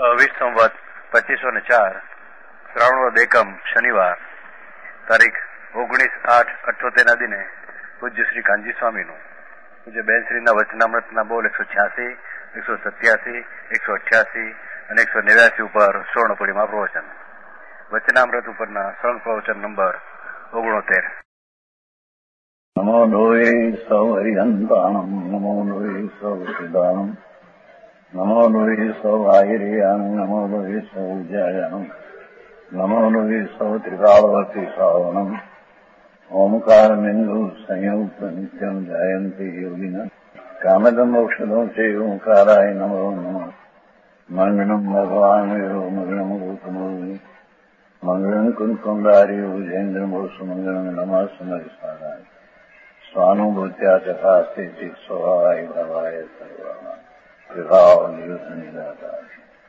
વિશ્વ સંવત 2504 શ્રાવણ વદ એકમ શનિવાર તારીખ 19/8/78 ના દિને પૂજ્ય શ્રી કાનજી સ્વામીનું પૂજ્ય બેનશ્રીના વચનામૃતના બોલ 186, 187, 188 અને 189 ઉપર સ્વર્ણપુરીમાં પ્રવચન. વચનામૃત ઉપરના સ્વર્ણ પ્રવચન નંબર 69. નમો લોહે સૌ હરિહંતાણમ, નમો લોહે સૌ સિદ્ધાણમ, નમો લોહે સૌ આયર્યાણમ, નમો લોહે સૌ ઉજ્જાયાણમ, નમો લોહે સૌ ત્રિકાળવતી શ્રાવણમ. ઓમકાર બિંદુ સંયુક્ત નિત્યમ જાયંતી યોગિના કામદમ ઔષધો છે ઓંકારાય નમો નમઃ. મંગળમ ભગવાન મંગળમ ગૌતમો મંગળમ કુંકુંડારી ઉજેન્દ્રમોષ મંગળમ નમઃ સમયસારાય સ્વાનુભૂત્યા ચકાસ્તે સ્વભાવાય ભવાય સર્વા વિભાવ નિયુદ્ધ નિરાધાર.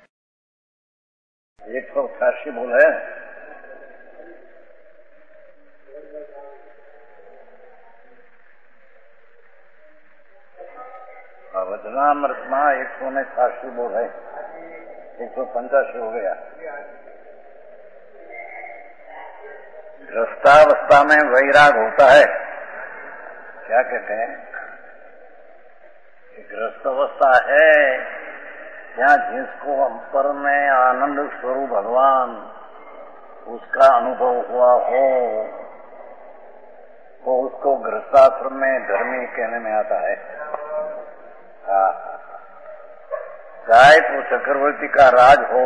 188 બોલે. वचनामृत में 188 बोल है, 185 हो गया. गृहस्थावस्था में वैराग होता है. क्या कहते हैं? गृहस्थ अवस्था है जहाँ जिसको अंतर में आनंद स्वरूप भगवान उसका अनुभव हुआ हो तो उसको गृहस्थाश्रम में धर्मी कहने में आता है. चाहे तो चक्रवर्ती का राज हो,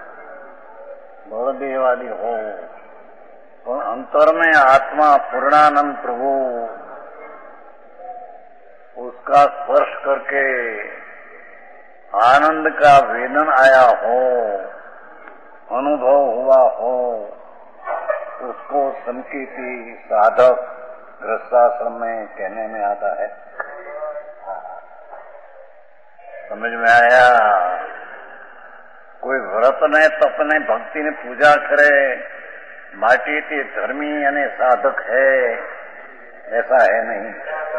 बलदेवादी हो, तो अंतर में आत्मा पूर्णानंद प्रभु उसका स्पर्श करके आनंद का वेदन आया हो, अनुभव हुआ हो, उसको संकीर्ति साधक गृहस्थाश्रम में कहने में आता है. समझ में आया? कोई व्रत ने तप ने भक्ति ने पूजा करे माटी ते धर्मी અને साधक है, ऐसा है नहीं.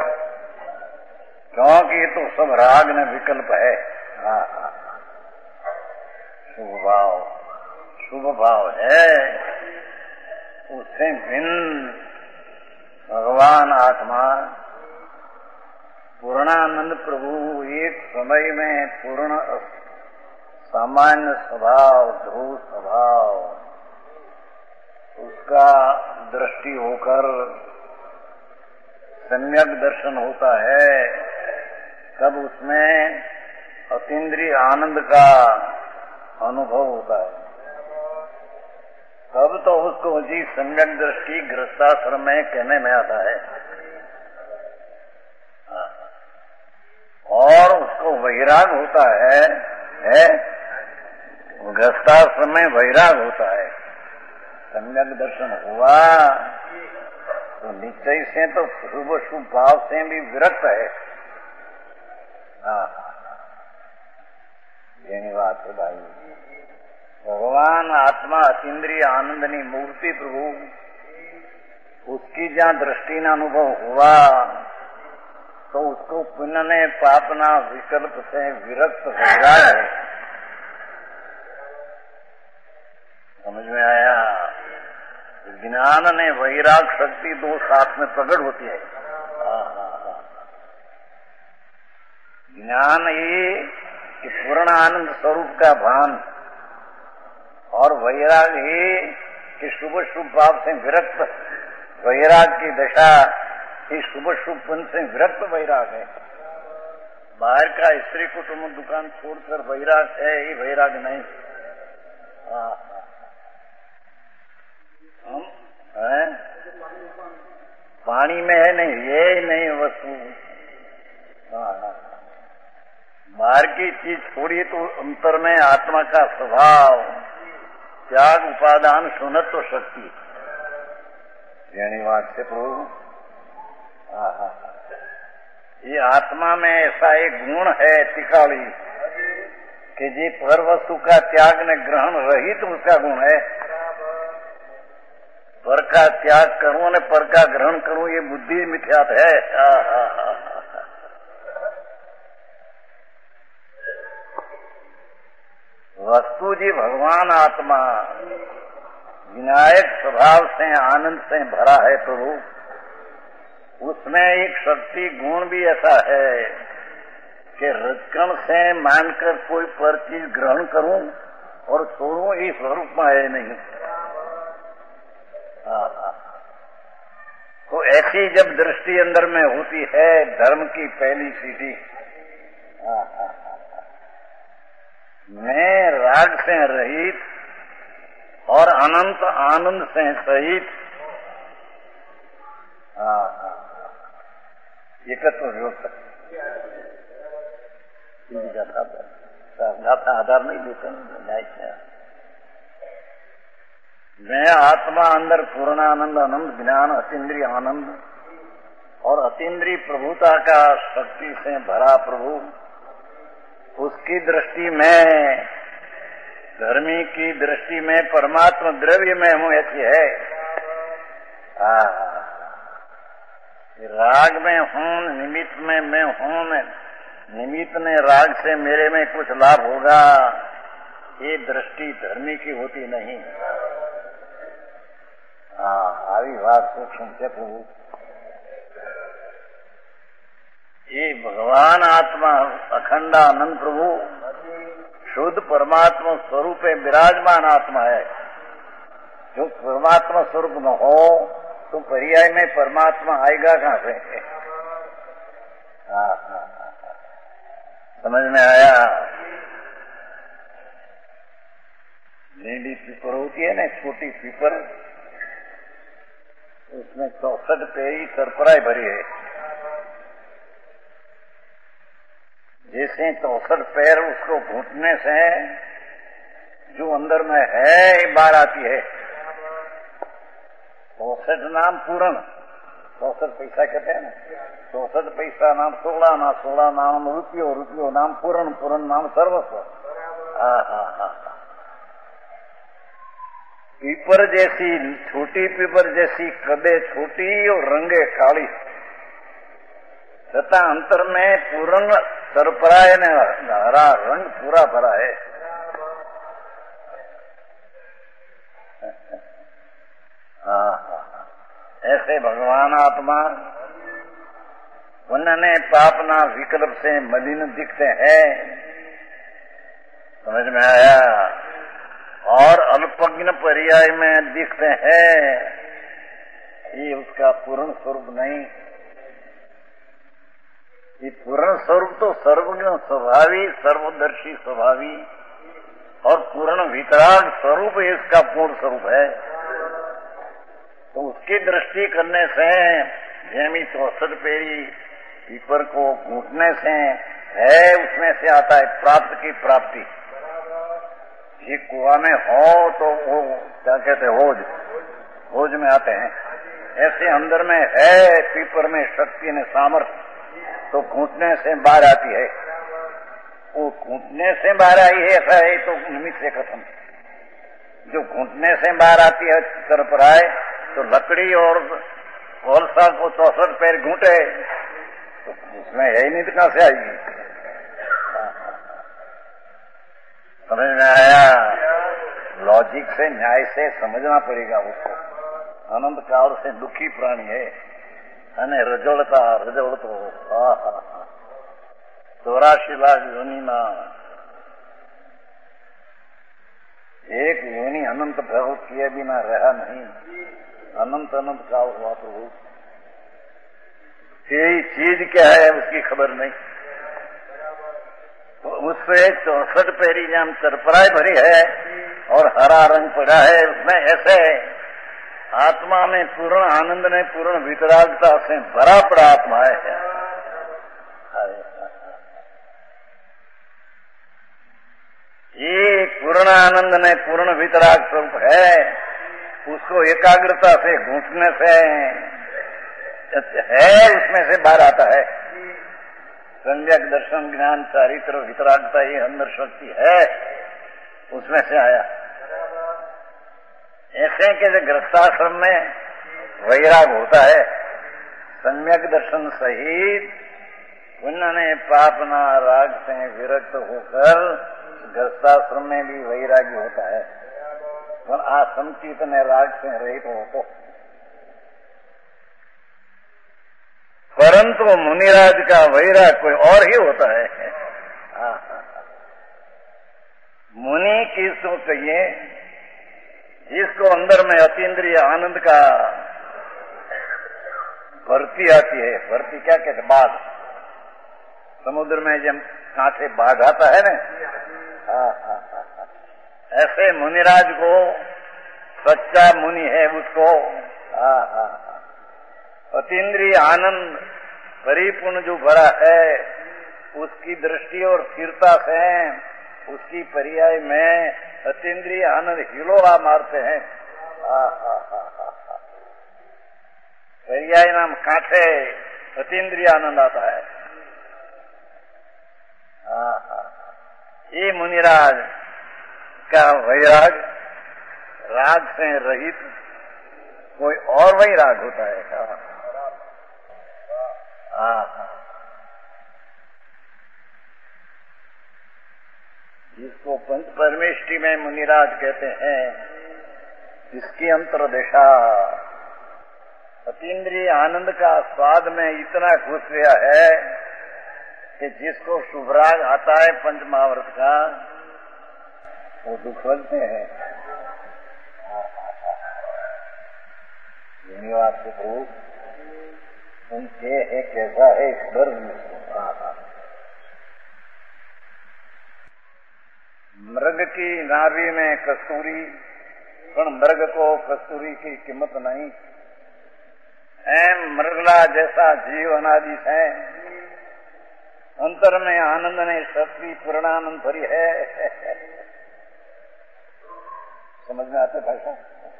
क्योंकि ये तो सब राग ने विकल्प है. शुभ भाव है, उससे भिन्न भगवान आत्मा पूर्णानंद प्रभु एक समय में पूर्ण सामान्य स्वभाव, ध्रुव स्वभाव, उसका दृष्टि होकर सम्यक दर्शन होता है. तब उसमें अतीन्द्रिय आनंद का अनुभव होता है. तब तो उसको जी सम्यक दृष्टि गृहस्थाश्रम में कहने में आता है. और उसको वैराग होता है गृहस्थाश्रम में वैराग होता है. सम्यक दर्शन हुआ तो निश्चय से तो शुभ शुभ भाव से भी विरक्त है. यही बात है भाई. भगवान आत्मा अतीन्द्रिय आनंदनी मूर्ति प्रभु उसकी जहाँ दृष्टि न अनुभव हुआ तो उसको पुण्य ने पापना विकल्प से विरक्त वैराग है. समझ में आया? ज्ञान ने वैराग शक्ति दो साथ में प्रकट होती है. ज्ञान ये कि पूर्ण आनंद स्वरूप का भान, और वैराग ये कि शुभ शुभ भाव से विरक्त वैराग की दशा. ये शुभ शुभ पुण्य से विरक्त वैराग है. बाहर का स्त्री कुटुंब दुकान छोड़कर वैराग है, ये वैराग नहीं. हम पानी में है नहीं, ये नहीं वस्तु. बाहर की चीज छोड़िए तो अंतर में आत्मा का स्वभाव, त्याग, उपादान, शून्यत्व शक्ति. यानी बात से प्रभु ये आत्मा में ऐसा एक गुण है तिकाली कि जी पर वस्तु का त्याग ने ग्रहण रहित उसका गुण है. पर का त्याग करूं ने पर का ग्रहण करूं ये बुद्धि मिथ्यात है. वस्तु जी भगवान आत्मा विनायक स्वभाव से आनंद से भरा है प्रभु। उसमें एक शक्ति गुण भी ऐसा है कि रजकण से मानकर कोई पर चीज ग्रहण करूं और छोड़ूं, इस स्वरूप में है नहीं। तो ऐसी जब दृष्टि अंदर में होती है धर्म की पहली सीढ़ी, मैं राग से रहित और अनंत आनंद से सहित एकत्व योग का आधार नहीं देते। मैं आत्मा अंदर पूर्ण आनंद, अनंत ज्ञान, अतीन्द्रिय आनंद और अतीन्द्रिय प्रभुता का शक्ति से भरा प्रभु, उसकी दृष्टि में, धर्मी की दृष्टि में परमात्मा द्रव्य में हूँ ऐसी है। राग में हूँ, निमित्त में मैं हूँ, निमित्त ने राग से मेरे में कुछ लाभ होगा, ये दृष्टि धर्मी की होती नहीं। આવી વાત सूक्ष्म છે प्रभु। ये भगवान आत्मा अखंड आनंद प्रभु शुद्ध परमात्मा स्वरूप है, विराजमान आत्मा है। जो परमात्मा स्वरूप में हो तो पर्याय में परमात्मा आएगा कहाँ से? समझ में आया? नीली पीपर होती है ना, छोटी पीपर, उसमें 64 पेरी सरपराई भरी है। जैसे 64 पैर उसको घूटने से जो अंदर में है बाहर आती है। 64 नाम पूर्ण, 64 पैसा कहते हैं ना, 64 पैसा नाम 16 ना, 16 नाम रुपयो, रुपयो नाम पूर्ण, पूर्ण नाम सर्वस्व। पीपर जैसी, छोटी पीपर जैसी कदे छोटी और रंगे काली, तथा अंतर में पूर्ण सरपराय ने हरा रंग पूरा भरा है। ऐसे भगवान आत्मा उन्होंने पापना विकल्प से मलिन दिखते हैं, समझ में आया? और अल्पज्ञ पर्याय में दिखते हैं, ये उसका पूर्ण स्वरूप नहीं। ये पूर्ण स्वरूप तो सर्वज्ञ स्वभावी, सर्वदर्शी स्वभावी और पूर्ण वितराग स्वरूप इसका पूर्ण स्वरूप है। तो उसकी दृष्टि करने से जैमी 64 पेरी पीपर को घूटने से है, उसमें से आता है प्राप्त की प्राप्ति। ये कुआ में हो तो वो क्या कहते होज, होज में आते हैं। ऐसे अंदर में है पीपर में शक्ति ने सामर्थ्य, तो घूटने से बाहर आती है। वो घूटने से बाहर आई है ऐसा है तो निमित्त से खत्म। जो घूटने से बाहर आती है तरफ आए तो लकड़ी और कोलसा को 64 पैर घूटे तो उसमें है ही नहीं, तो कहां से आएगी? समझ में आया? लॉजिक से, न्याय से समझना पड़ेगा उसको। अनंत काल से दुखी प्राणी है, અને રજળતા રજળતો 84 लाख योनि में एक योनि अनंत भव किए बिना रहा नहीं। अनंत अनंत काल हुआ प्रभु, यही चीज क्या है उसकी खबर नहीं। तो उससे 64 पैरी जाम सरपराई भरी है और हरा रंग पड़ा है, उसमें ऐसे आत्मा में पूर्ण आनंद ने पूर्ण वितरागता से भरा पड़ा आत्मा है। ये पूर्ण आनंद ने पूर्ण वितराग स्वरूप है, उसको एकाग्रता से घूटने से है, उसमें से बाहर आता है। सम्यक दर्शन ज्ञान चारित्र वितरागता ये अंदर शक्ति है, उसमें से आया। ऐसे के गृहस्थाश्रम में वैराग होता है, सम्यक दर्शन सहित उन्होंने पापना राग से विरक्त होकर गृहस्थाश्रम में भी वैराग्य होता है, और आश्रम की इतने राग से रहित हो तो। परंतु मुनिराज का वैराग कोई और ही होता है। मुनि किसको कहिए? जिसको अंदर में अतीन्द्रिय आनंद का भर्ती आती है। भर्ती क्या कहते? बाढ़। समुद्र में जब कांठे बाढ़ आता है ना, ऐसे मुनिराज को, सच्चा मुनि है उसको अतीन्द्रिय आनंद परिपूर्ण जो भरा है, उसकी दृष्टि और स्थिरता से उसकी पर्याय में अतीन्द्रिय आनंद हिलोरा मारते हैं। पर्याय नाम कांठे अतीन्द्रिय आनंद आता है। ये मुनिराज का वैराग राग से रहित कोई और वैराग होता है। जिसको पंच परमेष्टि में मुनिराज कहते हैं, इसकी अंतर्दशा अतीन्द्रिय आनंद का स्वाद में इतना घुस गया है कि जिसको शुभराग आता है पंच महाव्रत का, वो दुख लगते हैं। धन्यवाद से प्रभु, उनके एक कैसा है स्वर्ग। मृग की नाभि में कस्तूरी, पर मृग को कस्तूरी की कीमत नहीं। मृगला जैसा जीव अनादि है, अंतर में आनंद ने शक्ति पूर्णानंद भरी है। समझ में आते भाषा?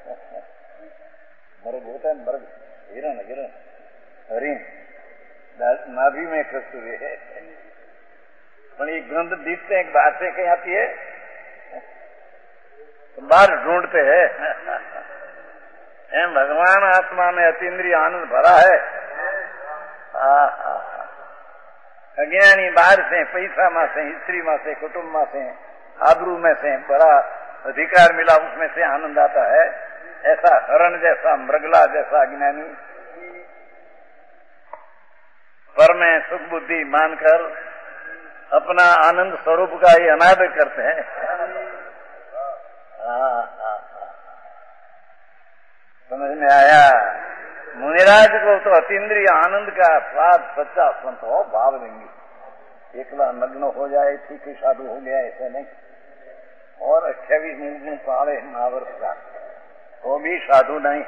मृग होता है, मृग हिरण, हरिण, नाभि में कस्तूरी है। पर ये गंध दिखते हैं, बातें कहीं आती है तो बाहर ढूंढते हैं। भगवान आत्मा में अतीन्द्रिय आनंद भरा है। अज्ञानी बाहर से, पैसा में से, स्त्री में से, कुटुंब में से, आबरू में से बड़ा अधिकार मिला, उसमें से आनंद आता है। ऐसा हरण जैसा, मृगला जैसा अज्ञानी पर में सुख बुद्धि मानकर अपना आनंद स्वरूप का ही अनादर करते हैं। समझ में आया? मुनिराज को तो अतीन्द्रिय आनंद का स्वाद सच्चा संत हो भाव देंगे। एकला नग्न हो जाए ठीक ही साधु हो गया, ऐसे नहीं। और 28 निर्गुण पाले महावर्ष का, वो भी साधु नहीं।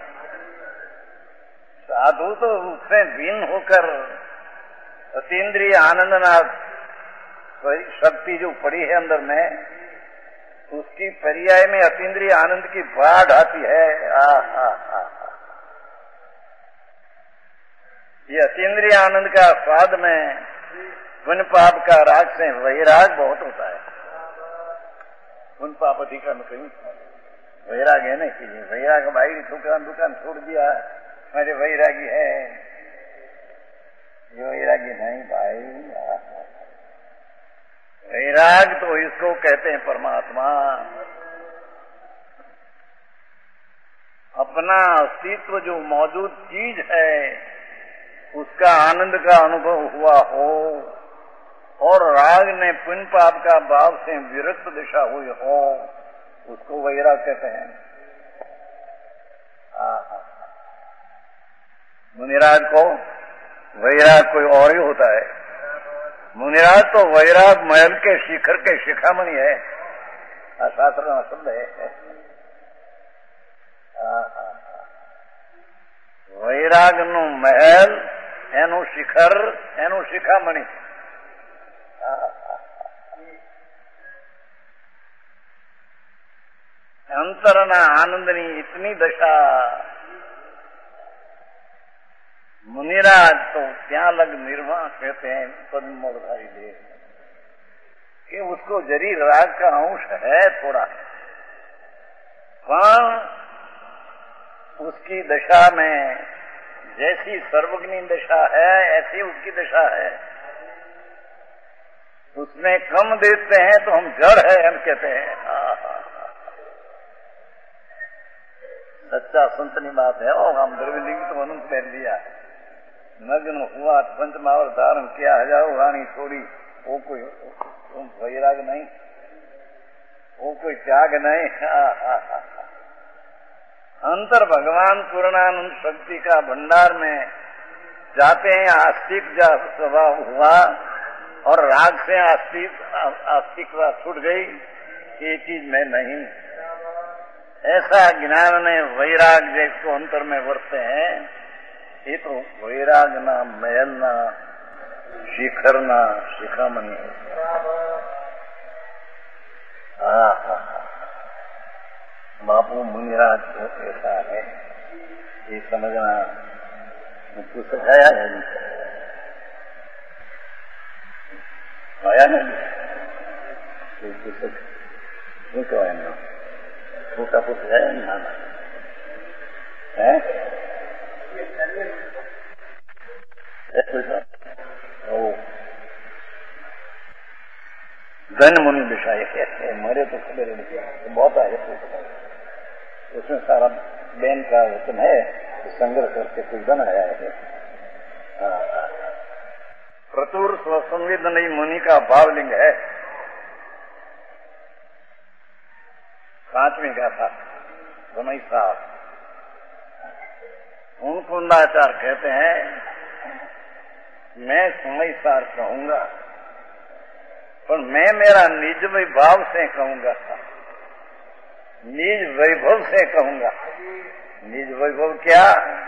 साधु तो उससे भिन्न होकर अतीन्द्रिय आनंदनाथ शक्ति जो पड़ी है अंदर में, उसकी पर्याय में अतीन्द्रिय आनंद की बाढ़ आती है। ये अतीन्द्रिय आनंद का स्वाद में पुण्य पाप का राग से वैराग बहुत होता है। पुण्य पाप अधिकरण कहीं वैराग है नहीं कि वैराग भाई दुकान छोड़ दिया, मेरे वैरागी है, ये वैरागी नहीं भाई। वैराग तो इसको कहते हैं परमात्मा। अपना अस्तित्व जो मौजूद चीज है, उसका आनंद का अनुभव हुआ हो, और राग ने पुण्य पाप का भाव से विरक्त दिशा हुई हो, उसको वैराग कहते हैं। मुनिराज को वैराग कोई और ही होता है। मुनिराज तो वैराग महल के शिखर के शिखामणि है, शास्त्र में शब्द है। वैराग नु महल, एनु शिखर, एनु शिखामणि। अंतरना आनंदनी इतनी दशा मुनिराज तो ત્યાં लग निर्वाण कहते हैं पद्मधारी देव, कि उसको जरी राग का अंश है थोड़ा, पर उसकी दशा में जैसी सर्वज्ञ दशा है ऐसी उसकी दशा है। उसमें कम देते हैं तो हम जड़ है हम कहते हैं। सच्चा संतनी बात है। और हम द्रव्यलिंग तो मनुष्य पहन लिया, नग्न हुआ, पंचमावर धारण किया, हजारों रानी छोड़ी, वो कोई वैराग नहीं, वो कोई त्याग नहीं। अंतर भगवान पूर्णानंद शक्ति का भंडार में जाते हैं, आस्तिक स्वभाव हुआ और राग से आस्तिकता छूट गई, ये चीज में नहीं। ऐसा ज्ञान में वैराग जिसको अंतर में वर्ते हैं, ये तो वैराग ना महल ना शिखर ना शिखामणि है। बापू मुनिराज को ऐसा है, ये समझना मुझको सिखाया है, आया नहीं तो है ना, छोटा कुछ है ना है धन मुनि विषय है, मरे तो खबर नहीं, तो बहुत आए उसमें सारा बैन का वचन है, संग्रह करके कुछ बन आया है। प्रचुर स्वसंवेदनयी मुनि का भावलिंग है। 5वीं गाथा समय साहब कुंडाचार्य कहते हैं, मैं समय सार कहूंगा, पर मैं मेरा निज वैभव से कहूंगा, निज वैभव से कहूंगा। निज वैभव क्या?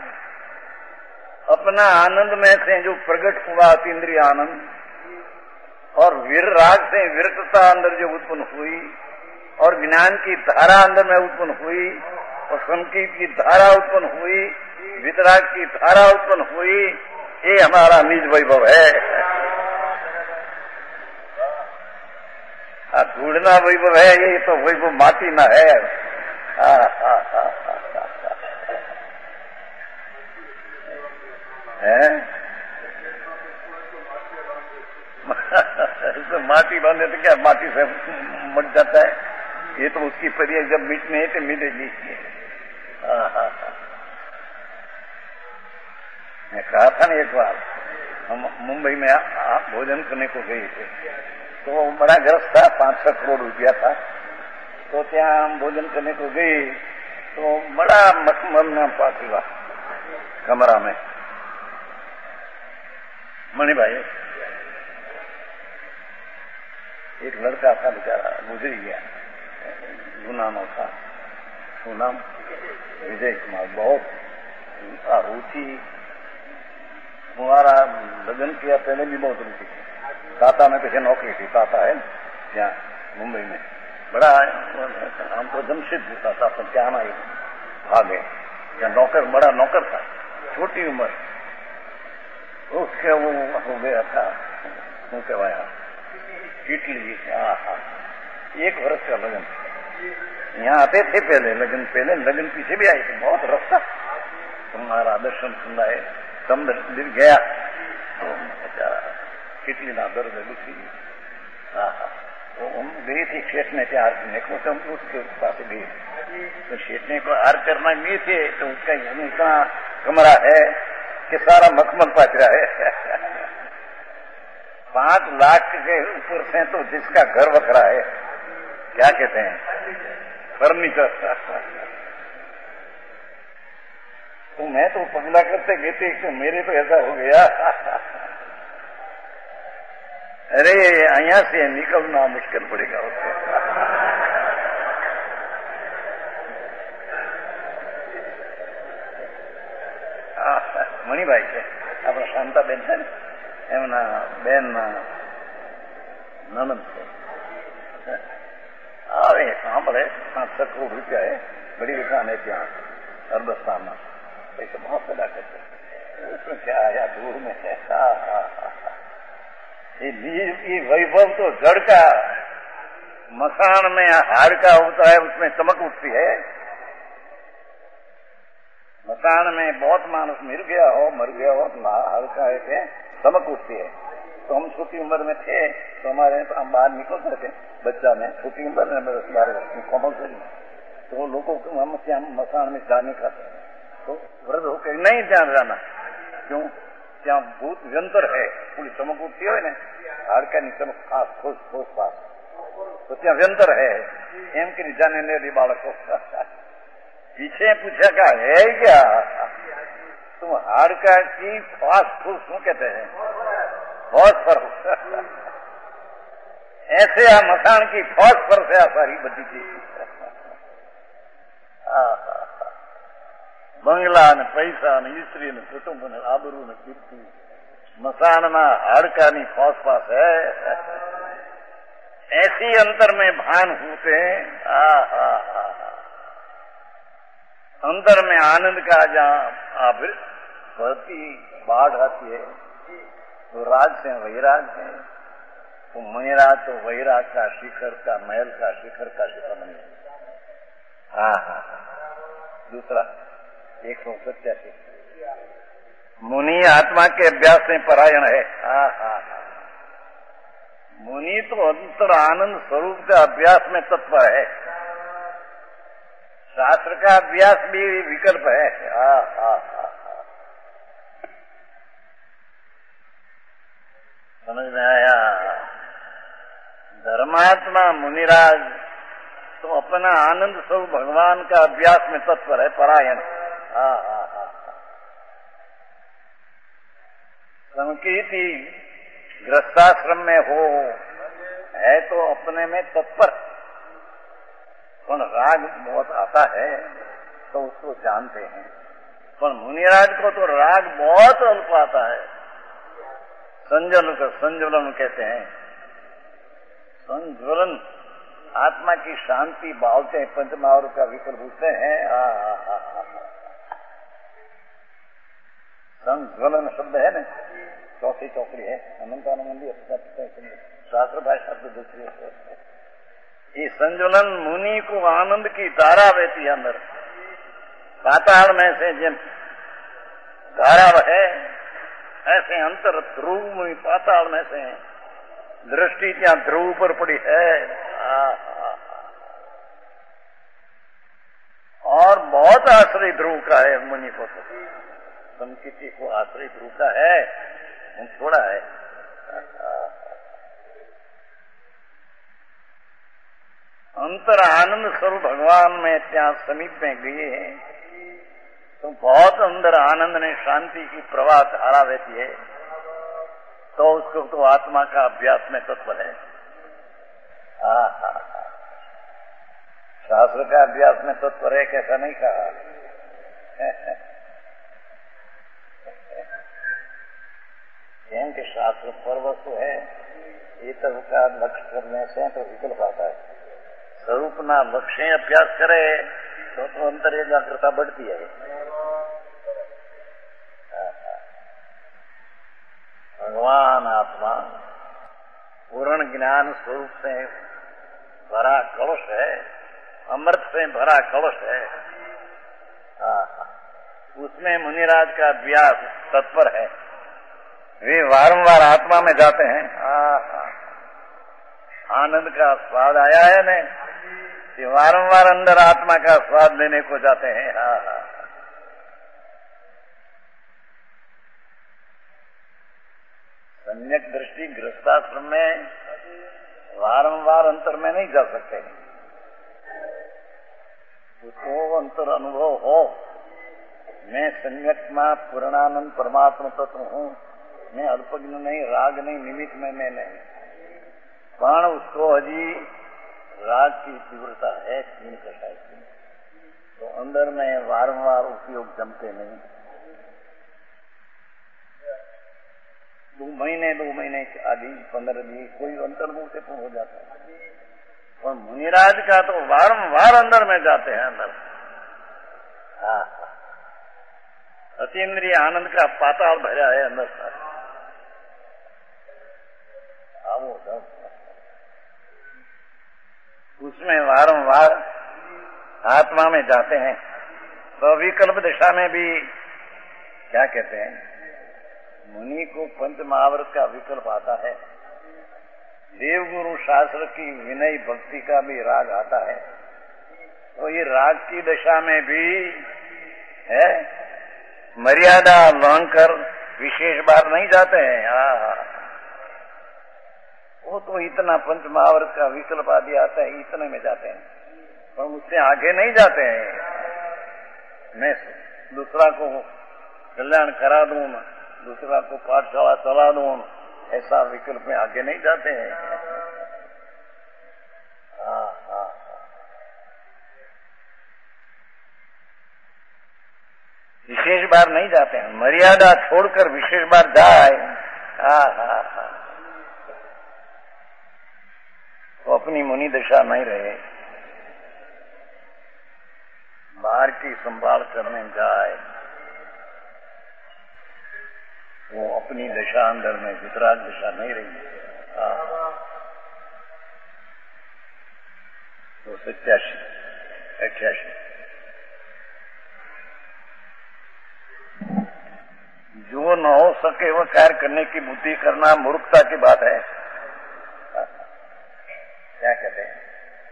अपना आनंद में से जो प्रकट हुआ अतीन्द्रिय आनंद, और वीर राग से विरक्तता अंदर जो उत्पन्न हुई, और ज्ञान की धारा अंदर में उत्पन्न हुई, और संकीर्त की धारा उत्पन्न हुई, वितराग की धारा उत्पन्न हुई, ये हमारा निज वैभव है। ढूंढना वैभव है, ये तो वैभव माटी ना है। तो माटी बांधे तो क्या माटी से मट जाता है, ये तो उसकी परिया जब मिटने है तो मिटेगी। मैं कहा था ना, एक बार हम मुंबई में भोजन करने को गए थे, तो बड़ा ग्रस्त था, 5-6 करोड़ रुपया था, तो ત્યાં हम भोजन करने को गए, तो बड़ा मखमल में पास हुआ कमरा में। मणि भाई एक लड़का था, बेचारा गुजर गया, गुनानो था, उसका नाम विजय कुमार। बहुत रुचि, हमारा लगन किया पहले भी बहुत रुचि थी। टाटा में पीछे नौकरी थी, टाटा है यहाँ मुंबई में, बड़ा हमको जमशेद होता था, तो क्या ना भागे, या नौकर, बड़ा नौकर था, छोटी उम्र, उसके वो हो गया था, क्यों कहवाया इटली। 1 वर्ष का लगन, यहाँ आते थे पहले लगन पीछे भी आए थे, बहुत रास्ता, तुम्हारा दर्शन सुनना है, तम गया तो बेचारा कितनी ना दर्द दुखी। वो गई थी शेठ ने प्यार करने को, तो उसके पास गई, तो शेठ ने को हार करना नहीं थे, तो उसका इतना कमरा है कि सारा मखमल पच रहा है। 5 लाख के ऊपर से तो जिसका घर बखरा है, क्या कहते हैं, फर्नीचर। तो मैं तो पगला करते गए, तो मेरे तो ऐसा हो गया, अरे यहाँ से निकलना मुश्किल पड़ेगा उसको। મણિભાઈ છે આપણા શાંતાબેન છે ને, એમના બેન નણંદ છે, આવે સાંભળે 5-6 કરોड़ રૂપિયા है, बड़ी दुकान है ત્યાં अरबस्तान में, पैसे बहुत पैदा करते, उसमें क्या आया दूर में है। ये वैभव तो जड़ का, मकान में हाड़ का होता है, उसमें चमक उठती है। मकान में बहुत मानस मर गया हो, हाड़ का है, चमक उठती है, तो हम छोटी उम्र में थे तो हमारे हम बाहर निकलते थे बच्चा में छोटी उम्र में 10-12 वर्ष में कॉम्पल्सरी तो लोगों को हम मसान में जाने का तो वृद्ध होकर नहीं ध्यान जाना क्यों क्या भूत व्यंतर है पूरी चमक उठती हो ने हाड़का ની ચમક ખાસ ખોસ ખોસ પાસ तो ત્યાં व्यंतर है એમ કે જાને ને બાળકો पीछे पूछा क्या है क्या तुम हाड़का की फास्ट फूस क्यों कहते हैं फॉस्फरस ऐसे आ मकान की फॉस्फरस है सारी बदी की બંગલા ને પૈસા ને સ્ત્રી ને કુટુંબ ને આબરૂ ને કીર્તિ મસાનમાં હાડકાની ફોસ્ફાસ है ऐसी अंतर में भान होते अंतर में आनंद का जहाँ बढ़ती बाढ़ आती है तो राग से वैराग है तो मेरा तो वैराग का शिखर का महल का शिखर बने दूसरा 187 मुनि आत्मा के अभ्यास में परायण है मुनि तो अंतर आनंद स्वरूप का अभ्यास में तत्पर है शास्त्र का अभ्यास भी विकल्प है समझ में आया धर्मात्मा मुनिराज तो अपना आनंद स्वरूप भगवान का अभ्यास में तत्पर है परायण संकीर्ति गृहस्थाश्रम में हो है तो अपने में तत्पर पर राग बहुत आता है तो उसको जानते हैं पर मुनिराज को तो राग बहुत अल्प आता है संज्वलन कहते हैं संज्वलन आत्मा की शांति बावते हैं पंचमहावर का विकल्प होते हैं संज्वलन शब्द है ना चौथी चौकड़ी है अनंतानंदी शास्त्र भाषा तो दूसरी ये संज्वलन मुनि को आनंद की धारा बहती है अंदर पाताल में से जिन धारा है ऐसे अंतर ध्रुव मुनि पाताल में से दृष्टि क्या ध्रुव पर पड़ी है और बहुत आश्रय ध्रुव का है मुनि को तो संकिति को आश्रय ध्रुव का है थोड़ा है अंतर आनंद स्वरूप भगवान में त्या समीप में गए तो बहुत अंदर आनंद ने शांति की प्रवाह धारा बहती है तो उसको तो आत्मा का अभ्यास में तत्पर है शास्त्र का अभ्यास में तत्पर है कैसा नहीं कहा कि शास्त्र पर वस्तु है ये तब का लक्ष्य करने से तो विकल्प आता है स्वरूप ना लक्ष्य अभ्यास करे तो अंतर एकाग्रता बढ़ती है भगवान आत्मा पूर्ण ज्ञान स्वरूप से भरा कलश है अमृत से भरा कलश है उसमें मुनिराज का अभ्यास तत्पर है वे वारंवार आत्मा में जाते हैं आनंद का स्वाद आया है न कि वारंवार अंदर आत्मा का स्वाद लेने को जाते हैं सम्यक दृष्टि गृहस्थाश्रम में वारंवार अंतर में नहीं जा सकते उसको अंतर अनुभव हो मैं सम्यक में पूर्णानंद परमात्मा तत्व हूँ मैं अल्पज्ञ नहीं राग नहीं निमित्त में मैं नहीं पण उसको हजी राग की तीव्रता है तीन कटाई की तो अंदर में वारंवार उपयोग जमते नहीं 2 महीने आदि 15 दिन कोई अंतर्मुख से हो जाता है और मुनिराज का तो वारंवार अंदर में जाते हैं अंदर अतीन्द्रिय आनंद का पाताल भरा है अंदर का उसमें वारंवार आत्मा में जाते हैं तो विकल्प दिशा में भी क्या कहते हैं मुनि को पंच महाव्रत का विकल्प आता है, देवगुरु शास्त्र की विनय भक्ति का भी राग आता है, तो ये राग की दशा में भी है मर्यादा लंघ कर विशेष बार नहीं जाते हैं। वो तो इतना पंच महाव्रत का विकल्प आदि आता है, इतने में जाते हैं, पर उससे आगे नहीं जाते हैं। मैं दूसरा को कल्याण करा दूं, दूसरा को पाठशाला चला दूं, ऐसा विकल्प में आगे नहीं जाते हैं। विशेष बार नहीं जाते हैं, मर्यादा छोड़कर विशेष बार जाए तो अपनी मुनि दशा नहीं रहे, बाहर की संभाल करने जाए, वो अपनी दशा अंदर में वितराग दशा नहीं रही। तो 87-88 जो न हो सके वह कार्य करने की बुद्धि करना मूर्खता की बात है। क्या कहते हैं?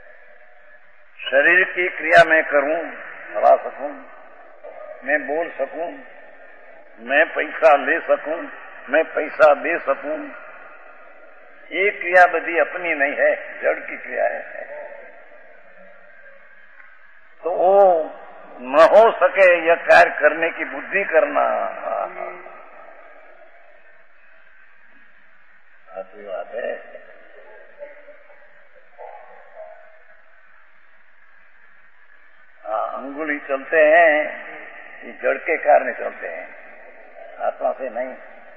शरीर की क्रिया मैं करूं, चला सकूं, मैं बोल सकूं, मैं पैसा ले सकूं, मैं पैसा दे सकूं, ये क्रिया बदी अपनी नहीं है, जड़ की क्रिया है। तो वो न हो सके यह कार्य करने की बुद्धि करना अच्छी बात है। अंगुली चलते हैं, ये जड़ के कारण चलते हैं, आत्मा से नहीं।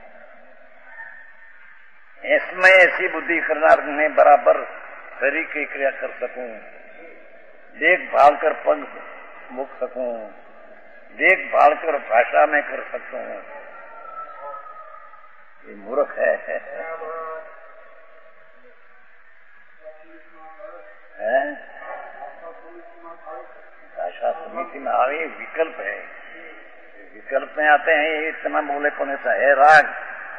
इसमें ऐसी बुद्धि करना मैं बराबर शरीर की क्रिया कर सकूं, देखभाल कर पग मुख सकूं, देखभाल कर भाषा में कर सकता हूं, ये मूर्ख है। भाषा समिति में आवे विकल्प है, विकल्प में आते हैं, ये इतना बोले पने सा है राग।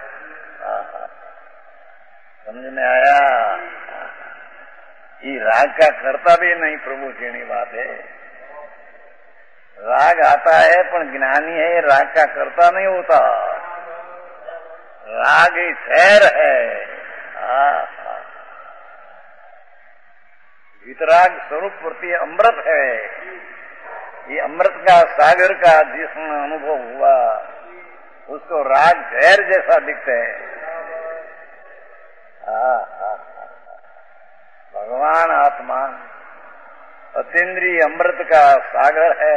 समझ में आया? ये राग का करता भी नहीं प्रभु की बात है। राग आता है पर ज्ञानी है, राग का करता नहीं होता। राग ही सैर है। वितराग स्वरूप प्रति अमृत है। ये अमृत का सागर का जिसमें अनुभव हुआ उसको राग जहर जैसा दिखता है। भगवान आत्मा अतीन्द्रिय अमृत का सागर है,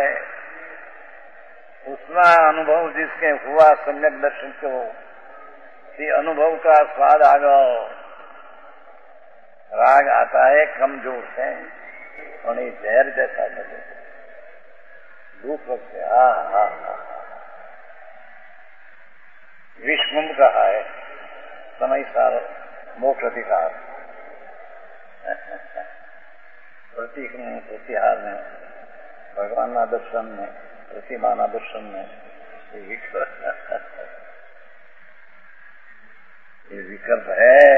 उसमें अनुभव जिसके हुआ सम्यक दर्शन को, ये अनुभव का स्वाद आ गया। राग आता है कमजोर से और ये जहर जैसा लगे, धूप से। विश्वकुंभ कहा है समय सार मोक्ष अधिकार, प्रतीक में, प्रतिहार में, भगवान ना दर्शन में, प्रतिमा ना दर्शन में, ये विकल्प है।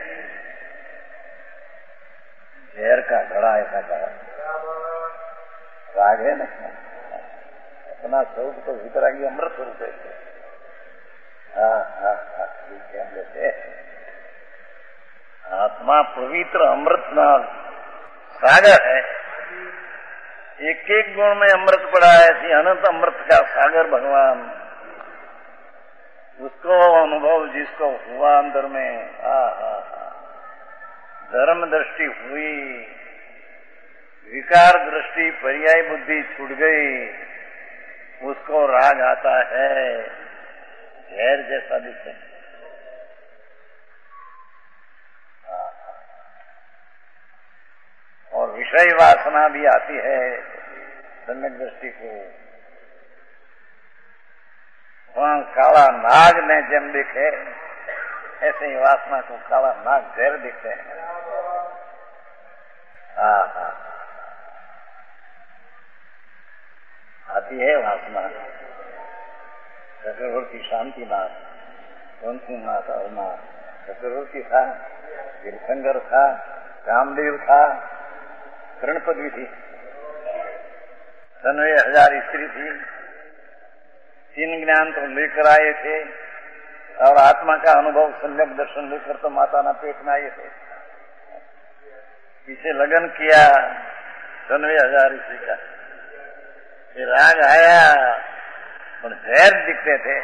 जहर का घड़ा ऐसा कहा, राग है ना, अपना स्वरूप तो वितरागी अमृत स्वरूप है। आत्मा पवित्र अमृत ना सागर है, एक एक गुण में अमृत पड़ा है, ऐसी अनंत अमृत का सागर भगवान। उसको अनुभव जिसको हुआ अंदर में, धर्म दृष्टि हुई, विकार दृष्टि पर्याय बुद्धि छूट गई, उसको राग आता है, जहर जैसा दिखता है। और विषय वासना भी आती है सम्यक दृष्टि को। वहां काला नाग ने जम दिखे, ऐसे ही वासना को काला नाग जहर दिखते हैं। आती है वासना, चक्रवर्ती शांति नाग कौन सी माँ था? माँ चतुर्वेदी था, तीर्थंकर था, रामदेव था, गणपति थी, 90,000 स्त्री थी, 3 ज्ञान तो लेकर आए थे और आत्मा का अनुभव सम्यक दर्शन लेकर तो माता ना पेट में आए थे। इसे लगन किया 90,000 स्त्री का। फिर राग आया और जहर दिखते थे।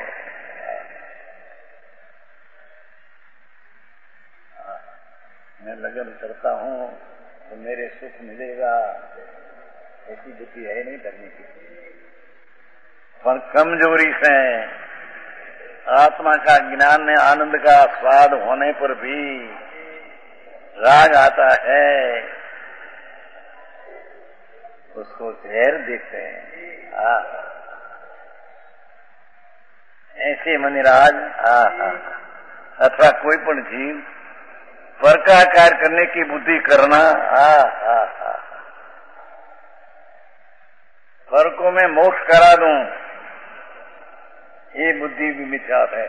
मैं लगन करता हूँ तो मेरे सुख मिलेगा, ऐसी बुद्धि है नहीं करने की। पर कमजोरी से आत्मा का ज्ञान में आनंद का स्वाद होने पर भी राग आता है, उसको जहर देखते हैं। ऐसे मनिराज अथवा कोई पण जीव पर का कार्य करने की बुद्धि करना, पर को मैं मोक्ष करा दूं, ये बुद्धि भी मिथ्या है।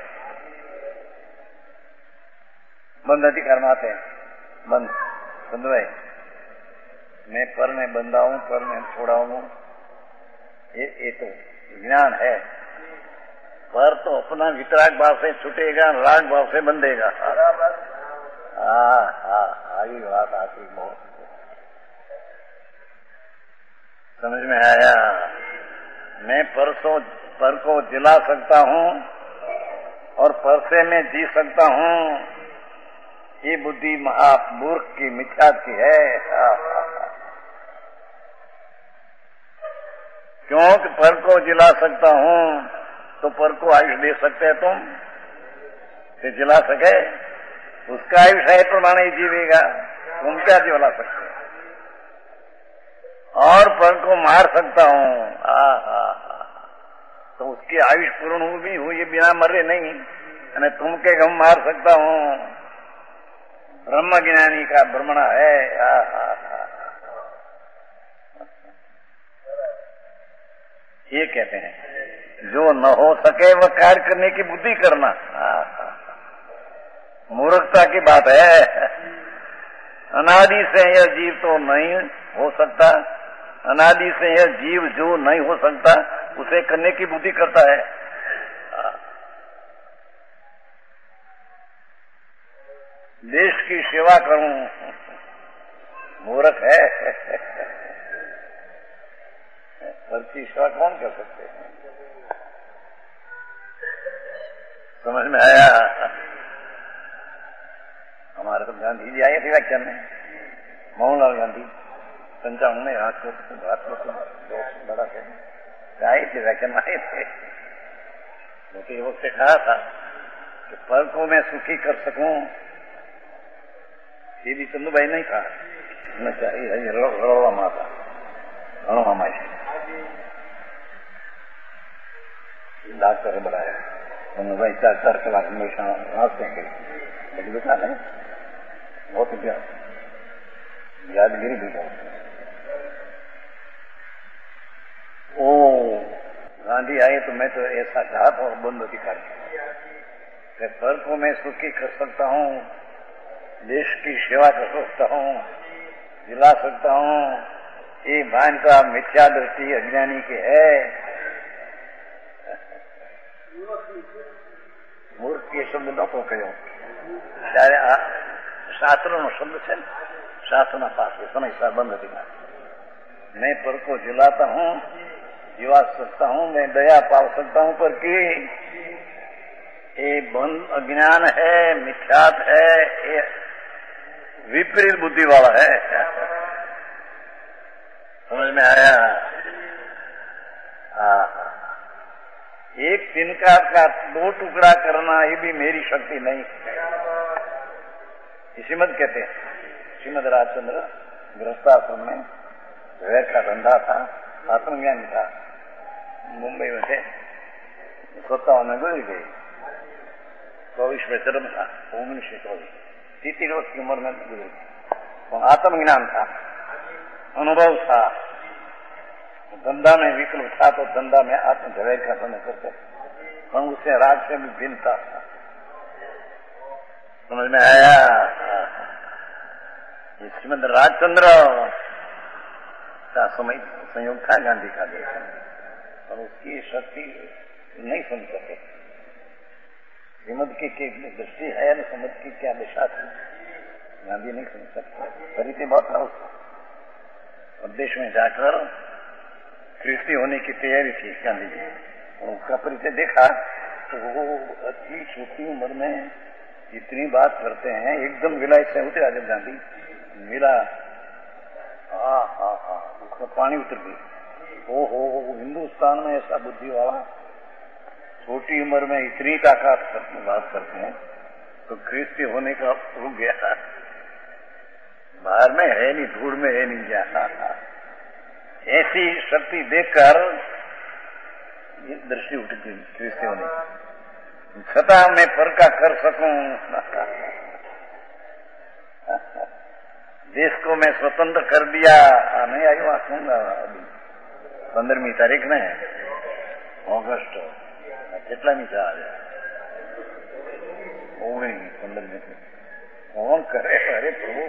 बंद अधिकार माते हैं, बंद भाई, मैं पर में बंधा हूं, पर में छोड़ा हूं, ये तो ज्ञान है। पर तो अपना वितराग भाव से छूटेगा, राग भाव से बंधेगा। आई बात आती बहुत समझ में आया। मैं पर को जिला सकता हूं और पर से मैं जी सकता हूं, ये बुद्धि महामूर्ख की, मिथ्या की है। क्योंकि पर को जिला सकता हूं तो पर को आयुष दे सकते हैं तुम, कि जिला सके? उसका आयुष है प्रमाण ही जीवेगा, तुम क्या जिला सकते? और पर को मार सकता हूं, तो उसकी आयुष पूर्ण भी हुई, बिना मरे नहीं। यानी तुम के हम मार सकता हूं, ब्रह्म ज्ञानी का ब्रह्मणा है। ये कहते हैं जो न हो सके वह कार्य करने की बुद्धि करना। मूर्खता की बात है। अनादि से यह जीव तो नहीं हो सकता, अनादि से यह जीव जो नहीं हो सकता उसे करने की बुद्धि करता है। देश की सेवा करूं, मूर्ख है। घर की सेवा कौन कर सकते हैं? समझ में आया? हमारे तो गांधी जी आए थे व्याख्यान में, मोहनलाल गांधी 55 में हाथ को बड़ा थे, आए थे व्याख्यान आए थे। मुझे वो से कहा था कि पर को मैं सुखी कर सकूं, ये भी चंदू भाई नहीं था, माता रणवा माई डॉक्टर ने बताया, चंदू भाई 4 कलाक हमेशा हंसते हैं, बेटा नहीं बहुत यादगिरी भी बहुत। ओ गांधी आए तो मैं तो ऐसा कहा था और बंद अधिकारी, पर को मैं सुखी कर सकता हूँ, देश की सेवा कर सकता हूँ, जिला सकता हूँ, ये मानता मिथ्या दृष्टि अज्ञानी की है। मूर्ख के शब्द न तो कहो, शास्त्र नो शब्द है, शास्त्र ना पास समय बंद अधिकारी। मैं पर को जिलाता हूँ, जीवा सकता हूँ, मैं दया पा सकता हूँ, पर कि ये बंद अज्ञान है, मिथ्यात है, ये विपरीत बुद्धि वाला है। समझ में आया? एक तिनका का 2 टुकड़ा करना ये भी मेरी शक्ति नहीं। श्रीमद कहते हैं, श्रीमद राजचंद्र गृहस्थाश्रम में विवेक का धंधा था, आत्मज्ञान था, मुंबई में थे, 57 में गुजर गई, 24 में जन्म था, 1924, 33 वर्ष की उम्र में गुजर गई। आत्मज्ञान था, अनुभव था, धंधा में विकल्प था तो धंधा में आत्म विवेक का समय करते, पर उससे राग से भी भिन्नता था। समझ में आया? श्रीमद राजचंद्र का संयोग था गांधी का देश, और उसकी शक्ति नहीं सुन सके। श्रीमद की दृष्टि है न, समझ की क्या दिशा थी, गांधी नहीं सुन सकता। परिचय बहुत था उसको, और देश में जाकर ख्रिस्ती होने की तैयारी थी गांधी जी। और उसका परिचय देखा तो वो अति छोटी उम्र में इतनी बात करते हैं। एकदम विलायत से उतरा जब गांधी मिला, उसमें पानी उतर गई। ओहो, हिंदुस्तान में ऐसा बुद्धि वाला छोटी उम्र में इतनी ताकत बात करते हैं, तो ख्रिस्ती होने का रुक गया। बाहर में है नहीं, धूल में है नहीं क्या। ऐसी शक्ति देखकर ये दृष्टि उठ गई ख्रिस्ती होने की। छता मैं परका कर सकूं, देश को मैं स्वतंत्र कर दिया। नहीं आई वहां सुनूंगा अभी 15वीं तारीख में ऑगस्ट કેટલામી ચાર 15મી कौन करे? अरे प्रभु,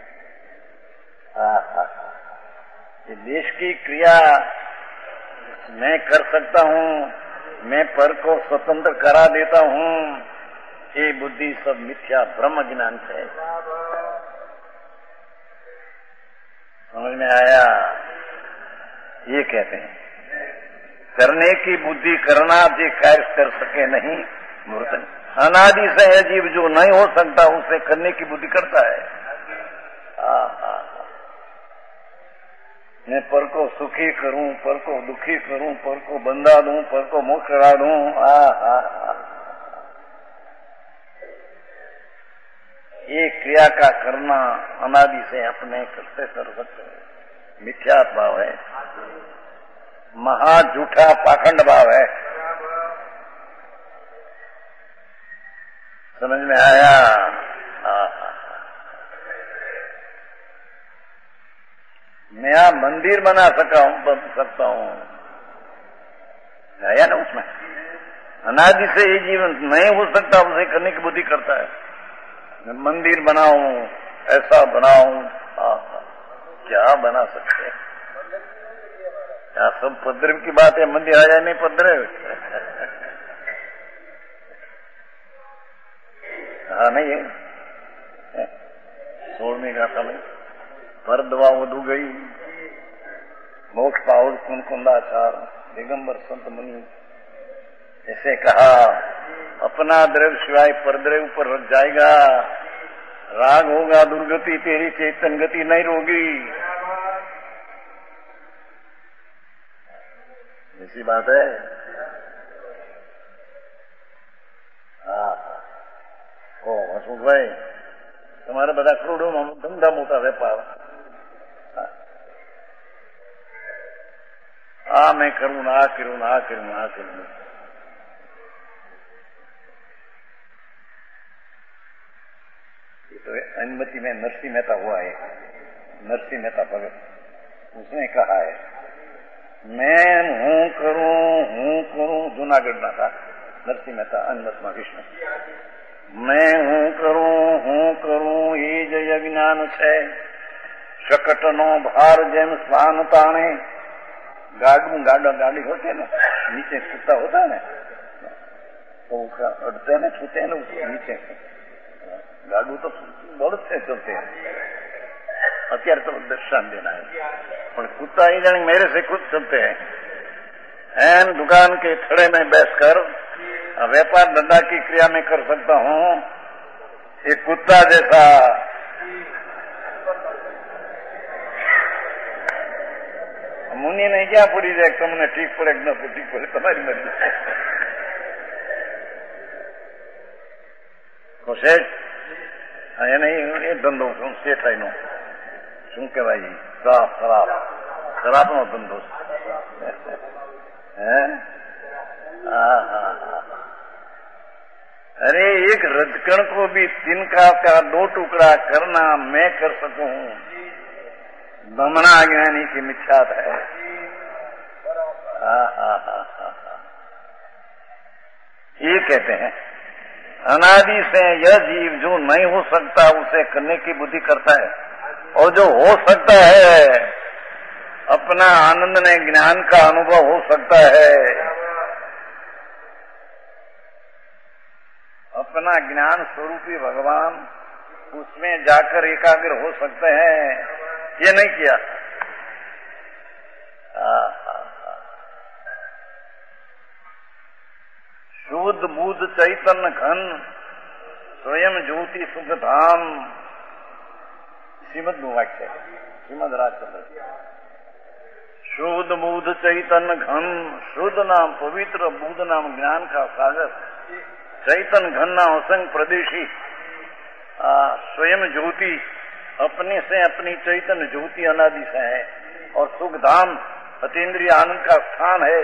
ये देश की क्रिया मैं कर सकता हूँ, मैं पर को स्वतंत्र करा देता हूँ, ये बुद्धि सब मिथ्या ब्रह्म ज्ञान है। समझ में आया? ये कहते हैं करने की बुद्धि करना जो कार्य कर सके नहीं मूर्त। अनादि से है जीव, जो नहीं हो सकता उसे करने की बुद्धि करता है। मैं पर को सुखी करूं, पर को दुखी करूं, पर को बंधा दूं, पर को मुक्त करा दूं। ये क्रिया का करना अनादि से अपने करते कर सकते हैं। मिथ्या भाव है, महा झूठा पाखंड भाव है। समझ में आया? मैं यहाँ मंदिर बना सकता हूँ, आया ना उसमें। अनादि से ये जीवन नहीं हो सकता, उसे करने की बुद्धि करता है। मैं मंदिर बनाऊं, ऐसा बनाऊं, क्या बना सकते हैं? क्या सब पद्र की बात है? मंदिर आ जाए नहीं पद्र। नहीं है 16वीं गाथा में पर दवा वधु गई, मोक्ष पाउर कुंदाचार, दिगंबर संत मुनि ऐसे कहा, अपना द्रव्य सिवाय परद्रव्य ऊपर रख जाएगा, राग होगा दुर्गति, तेरी चेतन गति नहीं रोगी। ऐसी बात है। हसमुख भाई, તમારે બધા કરોડોમાં ધંધા મોટા વેપાર, मैं करूं ना, आ करूं ना, आ करूं ना, आ करूं। ये तो अनुमति में नरसिंह मेहता हुआ है, नरसिंह मेहता भगत, उसने कहा है मैं हूं करूं, जूनागढ़ ना था नरसिंह मेहता, अन्नतमा विष्णु। मैं हूं करूं ये जय अज्ञान छे, शकटनो भार जेम स्वान ताणे। गाड़ी होती है ना, नीचे कुत्ता होता है ना, तो उसका अड़ते हैं ना, छूते हैं ना उसको नीचे। गाड़ू तो बहुत से चलते हैं, અત્યારે તો દર્શન देना है, पर कुत्ता ही जाने मेरे से खुद चलते हैं। एन दुकान के थड़े में बैठकर व्यापार धंधा की क्रिया में कर सकता हूँ, ये कुत्ता जैसा। मुनि ने क्या पड़ी जाए, तुमने ठीक पड़े न ठीक पड़े, तुम्हारी मर्जी। कोशेष नहीं धंधो सेठाई नो શું કહેવાય, શરાબ નો ધંધો। अरे एक रजकण को भी तिनका का 2 टुकड़ा करना मैं कर सकूं, ब्रह्मणा ज्ञानी की मिथ्यात है। ये कहते हैं अनादि से यह जीव जो नहीं हो सकता उसे करने की बुद्धि करता है, और जो हो सकता है अपना आनंद ने ज्ञान का अनुभव हो सकता है, अपना ज्ञान स्वरूपी भगवान उसमें जाकर एकाग्र हो सकते हैं, ये नहीं किया। शुद्ध बुद्ध चैतन्य घन स्वयं ज्योति सुख धाम, श्रीमद वाक्य श्रीमद राजचंद्र। शुद्ध बुद्ध चैतन्य घन, शुद्ध नाम पवित्र, बुद्ध नाम ज्ञान का सागर, चैतन्य घन नाम असंग प्रदेशी, स्वयं ज्योति अपने से अपनी चैतन्य ज्योति अनादि से है, और सुख धाम अतीन्द्रिय आनंद का स्थान है।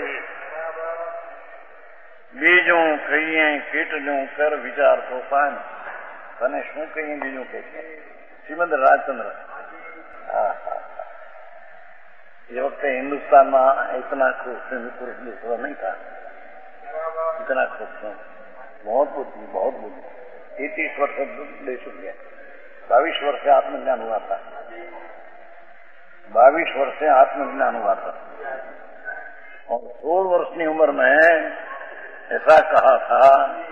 बीजों कहिए कीटजों कर विचार तो पान तने शू कहिए बीजों के श्रीमद राजचंद्र। ये वक्त हिंदुस्तान में इतना खूबसूरत दूसरा नहीं था, इतना खूबसूरत, बहुत बुद्धि 30 वर्ष ले चुक गया। 22 वर्ष से आत्मज्ञान हुआ था, 22 वर्ष से आत्मज्ञान हुआ था, और 16 वर्ष की उम्र में ऐसा कहा था,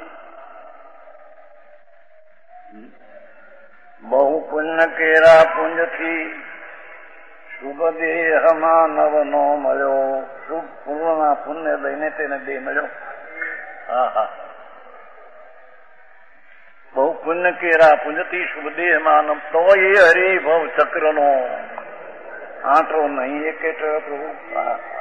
बहु पुण्य केरा पुंज थी, शुभ देह मानव नो मयो, शुभ पूर्ण पुण्य देने तेने दे मयो। बहु पुण्य केरा पुंज थी, शुभ देह मानव, तो ये हरे भव चक्र नो आंटो नहीं एक प्रभु।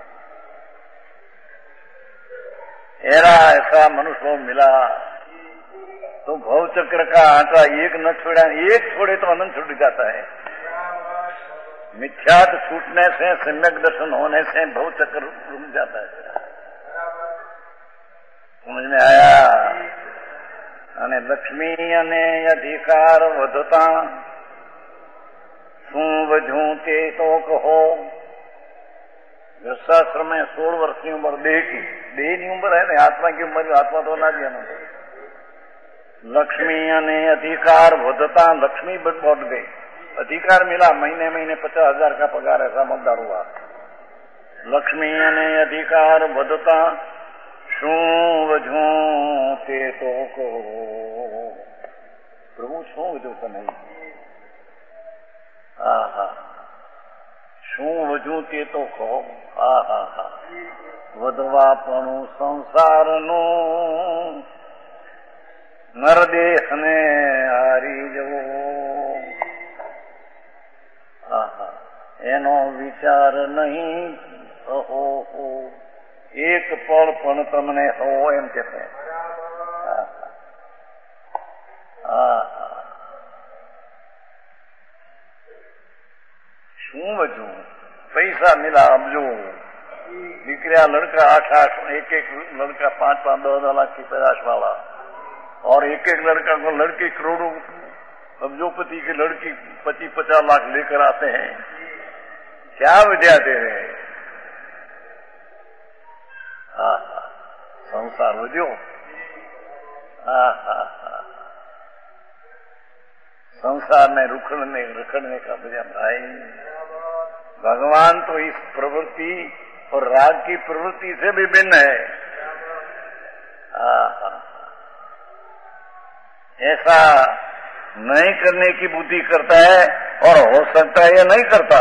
ऐसा मनुष्य मिला तो भव चक्र का आटा एक न छोड़ा, एक छोड़े तो अनंत छूट जाता है। मिथ्यात छूटने से, सम्यक दर्शन होने से भव चक्र रुक जाता है। समझ में आया? अने लक्ष्मी अने अधिकार વધતા શું વધ્યું તે તો કહો। शास्त्र में 16 वर्ष की उम्र देह की उम्र है ना, आत्मा की उम्र, आत्मा तो ना दिया। लक्ष्मी अने अधिकार વધતા, लक्ष्मी बढ़ गई, अधिकार मिला, महीने 50,000 का पगार, ऐसा मकदार हुआ। लक्ष्मी अने अधिकार વધતા શું વધ્યું તે તો કહો। प्रभु શું વધ્યું તો નહીં, શું વધ્યું તે તો કહો। વધવાપણું સંસારનું નરદેહને હારી જવો, એનો વિચાર નહીં કહો, એક પળ પણ તમને હો, એમ કહેશે। શું વધ્યું? पैसा मिला, अब जो दीकरिया लड़का 8 एक लड़का 5 10 लाख की पैदाश वाला, और एक लड़का को लड़की करोड़ों, अब जो पति की लड़की 25-50 लाख लेकर आते हैं, क्या विद्या दे रहे हैं। संसार वध्यो, संसार में रखड़ने का वजह भाई। भगवान तो इस प्रवृत्ति और राग की प्रवृत्ति से भी भिन्न है। ऐसा नहीं करने की बुद्धि करता है, और हो सकता है या नहीं करता।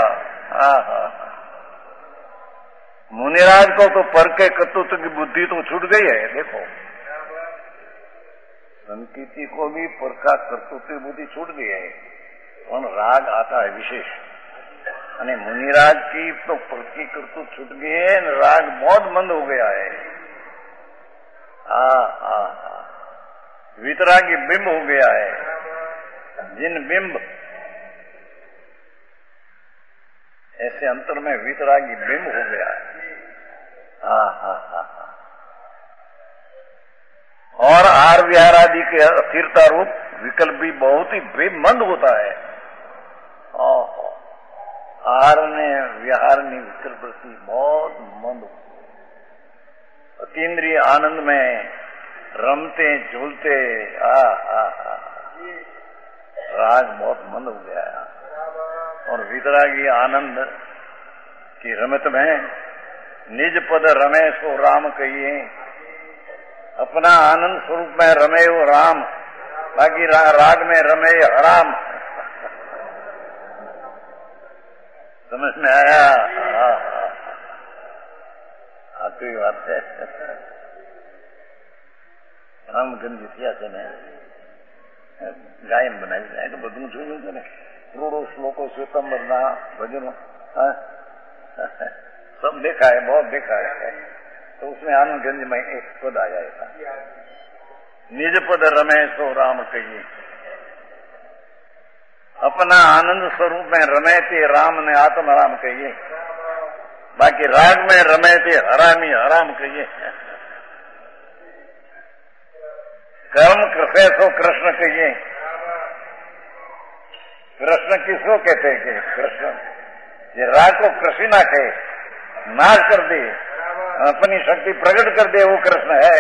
मुनिराज को तो पर के कर्तृत्व की बुद्धि तो छूट गई है। देखो, संकीर्ति को भी पर का कर्तृत्व की बुद्धि छूट गई है, और राग आता है विशेष। અને मुनिराज की तो प्रति कर्तुत्व छूट गई है, राग बहुत मंद हो गया है। वितरागी बिंब हो गया है। जिन बिंब ऐसे अंतर में वितरागी बिंब हो गया है। और आर विहार आदि के अस्थिरता रूप विकल्प भी बहुत ही मंद होता है। आहार ने विहार ने विकल्प प्रति बहुत मंद, अतीन्द्रिय आनंद में रमते झूलते राग बहुत मंद हो गया और वितरागी आनंद की रमत में निज पद रमे सो राम कहिए। अपना आनंद स्वरूप में रमे वो राम, बाकी राग में रमे हराम। समझ में आया? आखिरी बात है રામચંદ્ર જીત્યા છે ને ગાયન બનાવી જાય તો બધું જોયું છે ને કરોડો શ્લોકો શ્વેતંબરના ભજનો सब देखा है, बहुत देखा है। तो उसमें आनंदगंज में एक पद आ जाएगा, निज पद रमे सो राम कहिए। अपना आनंद स्वरूप में रमे थे राम ने आत्म राम कहिए, बाकी राग में रमे थे हरामी हराम कहिए। कर्म कृष्ण सो कृष्ण कहिए। कृष्ण किसको कहते हैं कि कृष्ण ये राग को कृषि ना कहे, नाश कर दे, अपनी शक्ति प्रकट कर दे, वो कृष्ण है।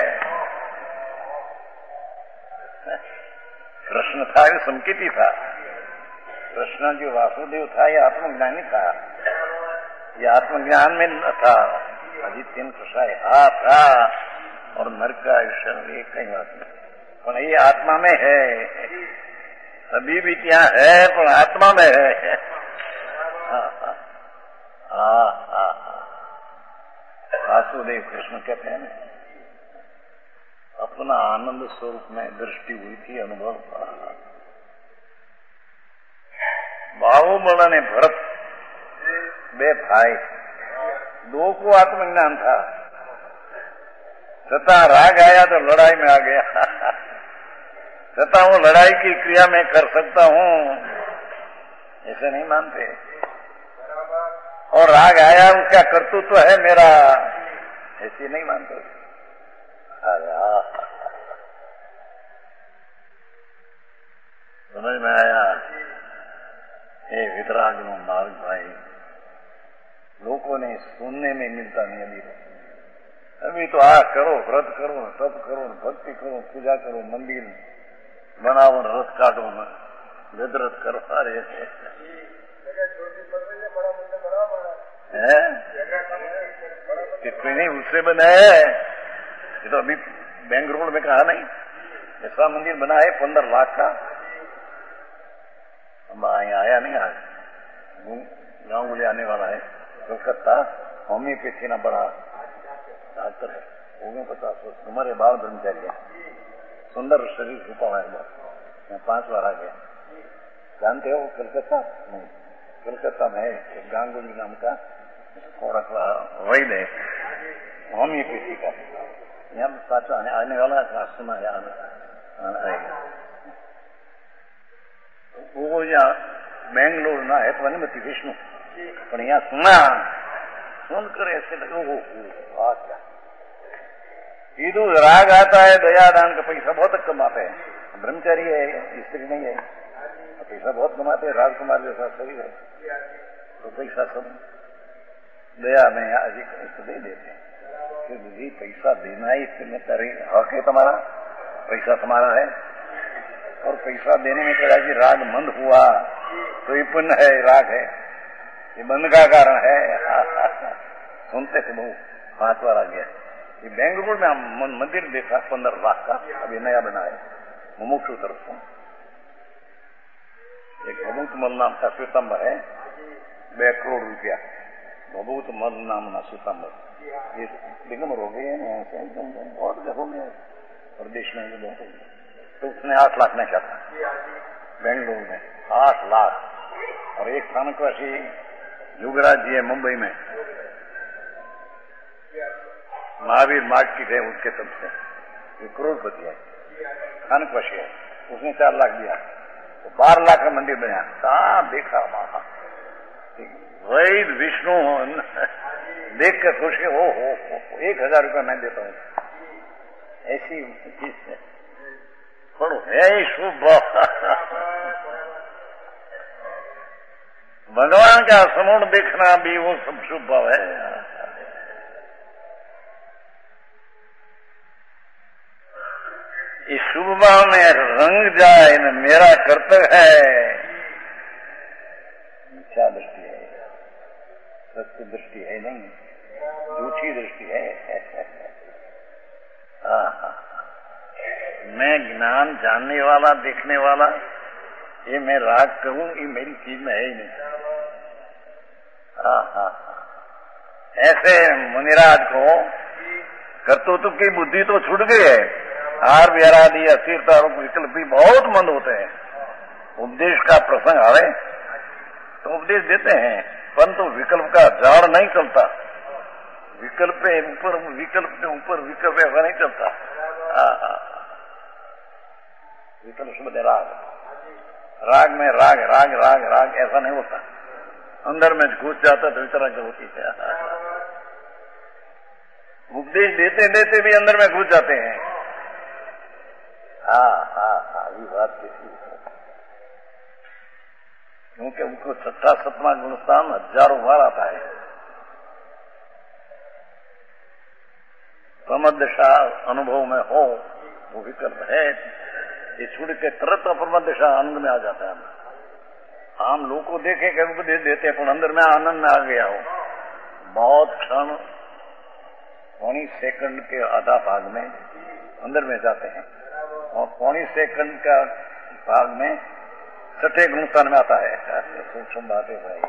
कृष्ण था ये संकेती था, कृष्ण जो वासुदेव था ये आत्मज्ञानी था, ये आत्मज्ञान में न था। आदित्य कृष्ण हा था और नरक का आयुष्य एक कहीं बात नहीं, पर ये आत्मा में है, अभी भी क्या है पर आत्मा में है। वासुदेव कृष्ण कहते हैं अपना आनंद स्वरूप में दृष्टि हुई थी, अनुभव था। बाहुबल ने भरत बे भाई दो को आत्मज्ञान था, छता राग आया तो लड़ाई में आ गया। छता वो लड़ाई की क्रिया में कर सकता हूं ऐसे नहीं मानते, और राग आया उसका कर्तृत्व है मेरा ऐसे नहीं मानते। समझ में आया? ये वितराग नो मार्ग भाई लोगों ने सुनने में मिलता नहीं। अभी तो करो, व्रत करो, तप करो, भक्ति करो, पूजा करो, मंदिर बनाओ, रथ काटो, गदरथ करो। अरे कितने नहीं उससे बना है, ये तो अभी बेंगलुरु में कहा नहीं, ऐसा मंदिर बना है 15 लाख का। आया नहीं, आज गाँव गुले आने वाला है। कलकत्ता होम्योपैथी ना बड़ा डॉक्टर है, हो गए 50 वर्ष, हमारे बाल ब्रह्मचारी है, सुंदर शरीर छुपा है। मैं 5 बार आ गया। जानते हो कलकत्ता? नहीं, कलकत्ता में एक गांगुली नाम का थोड़ा सा वैद है होम्योपैथी का, यहाँ साचा आने वाला सुना है आएगा। वो यहाँ बेंगलोर ना है तो वनमती विष्णु, पर यहाँ सुनकर ऐसे लगे ईदू राग आता है, दयादान का पैसा बहुत कमाते हैं। ब्रह्मचारी है, स्त्री नहीं है, पैसा बहुत कमाते हैं। राजकुमार जैसा शरीर है तो पैसा सब दया में अधिक दे देते हैं। क्योंकि पैसा देना ही इसमें हक है, तुम्हारा पैसा तुम्हारा है, और पैसा देने में कहा कि राग मंद हुआ तो ये पुण्य है, राग है, ये बंद का कारण है। सुनते थे बहु 5 बार आ गया। ये बेंगलुरु में हम मंदिर देखा 15 लाख का, अभी नया बना है, मुमुक्षु तरफ से। एक भभूत मल नाम का श्वेतंबर है, 2 करोड़ रुपया भभूत मल नाम ना श्वेतंबर। ये दिगंबर हो गए हैं, एकदम बहुत हो गया प्रदेश में, ये बहुत हो गया। तो उसने 8 लाख में क्या था बेंगलुरु में, 8 लाख। और एक स्थानकवासी युगराज जी है मुंबई में, महावीर मार्ग की थे उसके तब से, ये करोड़पति है, स्थानकवासी है, उसने 4 लाख दिया तो 12 लाख का मंदिर बना। कहा देखा वहां वैद विष्णु देख कर खुशी हो 1000 रुपया मैं देता हूँ, ऐसी चीज है। पढ़ो है शुभ भगवान का समूह देखना भी वो सब शुभ भाव है। इस शुभ भाव में रंग जाए न मेरा कर्तव्य है। मिथ्या दृष्टि है, सत्य दृष्टि है नहीं, झूठी दृष्टि है। मैं ज्ञान जानने वाला, देखने वाला, ये मैं राग कहूं, ये मेरी चीज में है ही नहीं। ऐसे मुनिराज को कर्तृत्व की बुद्धि तो छूट गई है। हार व्यारादि अस्थिरता रूप विकल्प भी बहुत मंद होते हैं। उपदेश का प्रसंग आवे तो उपदेश देते हैं, परंतु विकल्प का जाड़ नहीं चलता। विकल्प पे ऊपर, विकल्प के ऊपर विकल्प ऐसा नहीं चलता। विकल्प शब्द राग, राग में राग राग राग राग ऐसा नहीं होता। अंदर में घुस जाता तो इस तरह की होती है। उपदेश देते देते भी अंदर में घुस जाते हैं। ये बात कैसी है, क्योंकि उनको छठा सतवां गुणस्थान हजारों बार आता है। प्रमदशा अनुभव में हो वो विकल्प है, ये छूट के तुरंत अप्रमदशा आनंद में आ जाता है। आम लोग को देखे कि उपदेश देते हैं, पर अंदर में आनंद में आ गया हो। बहुत क्षण, 20 सेकंड के आधा भाग में अंदर में जाते हैं, और 20 सेकंड का भाग में छठे गुणस्थान में आता है। सूक्ष्म बात है भाई।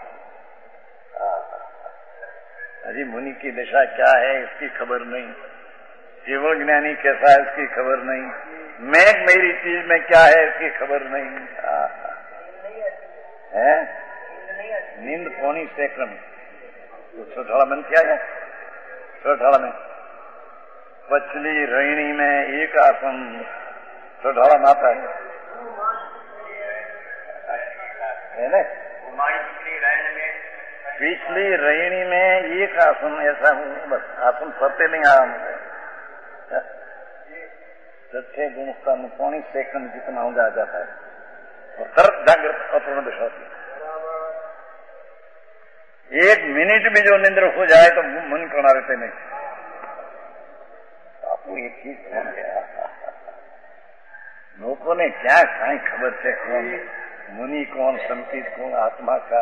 अजी मुनि की दशा क्या है इसकी खबर नहीं, केवल ज्ञानी कैसा है इसकी खबर नहीं, मैं मेरी चीज में क्या है इसकी खबर नहीं। है नींद 20 सेकंड तो छठाड़ा में क्या है? छठाड़ा में पछली रैणी में एक आसन छठाड़ा में आता है ना। पिछली रैणी में एक आसन ऐसा बस आसन पड़ते नहीं आराम से। छठे गुणस्थान में 20 सेकंड जितना हो जाता है और तरत जागृत अपूर्ण दशा होती है। 1 मिनट में जो निंद्र हो जाए तो मन प्रणा रहते नहीं। आपको एक चीज कौन गया, लोगों ने क्या कहीं खबर से कौन मुनि कौन संकित कौन आत्मा का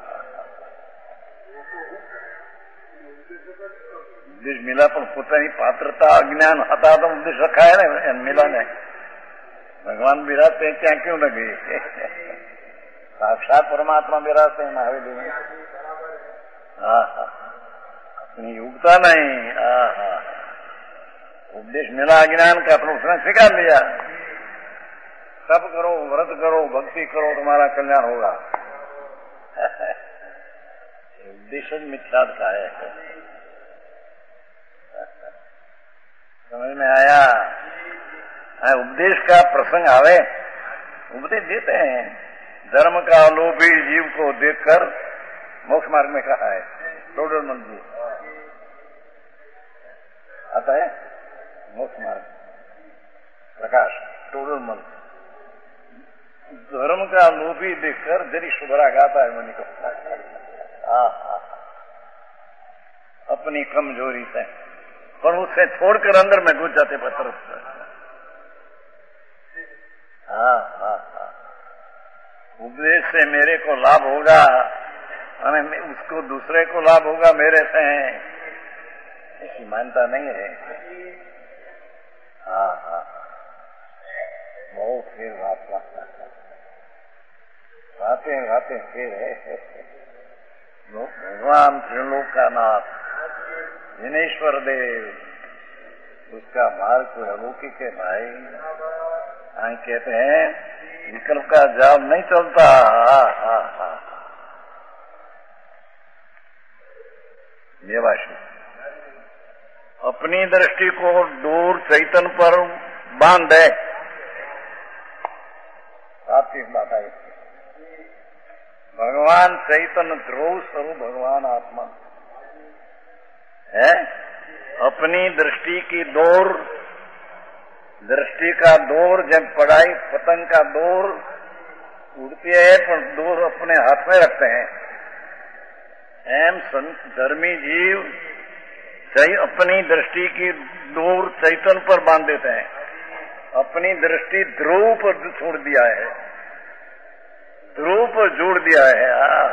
उपदेश मिला, पर પોતાની પાત્રતા અજ્ઞાન હતા તો ઉપદેશ રખાય ને મિલા ને। ભગવાન બિરાજते हैं क्या क्यों लगे? साक्षात परमात्मा बिराजते हैं हवेली में। अपनी योग्यता नहीं। उपदेश मिला अज्ञान का तो उसने स्वीकार लिया। सब करो, व्रत करो, भक्ति करो, तुम्हारा कल्याण होगा। उपदेश मिथ्या का है। समझ में आया? उपदेश का प्रसंग आवे, उपदेश देते हैं। धर्म का लोभी जीव को देखकर मोक्ष मार्ग में कहा है टोडरमल जी, आता है मोक्ष मार्ग प्रकाश टोडरमल। धर्म का लोभी देखकर जरी शुभरा गाता है मनी को अपनी कमजोरी से, पर उससे छोड़कर अंदर में घुस जाते पत्थर। उपदेश से मेरे को लाभ होगा, हमें उसको दूसरे को लाभ होगा मेरे से, ऐसी मान्यता नहीं है। बहुत फिर बातें फिर है। भगवान त्रिलोक का नाथ जिनेश्वर देव, उसका मार्ग को अलौकिक है भाई। कहते हैं विकल्प का जाल नहीं चलता। देवाशी अपनी दृष्टि को दूर चैतन्य पर बांध दे। सात्विक बात है। भगवान चैतन्य ध्रुव स्वरूप भगवान आत्मा है। अपनी दृष्टि की दौर, दृष्टि का दौर जब पढ़ाई पतंग का दौर उड़ती है, पर दौर अपने हाथ में रखते हैं। एम संत धर्मी जीव अपनी दृष्टि की दौर चैतन्य पर बांध देते हैं अपनी दृष्टि ध्रुव पर छोड़ दिया है, ध्रुव पर जोड़ दिया है।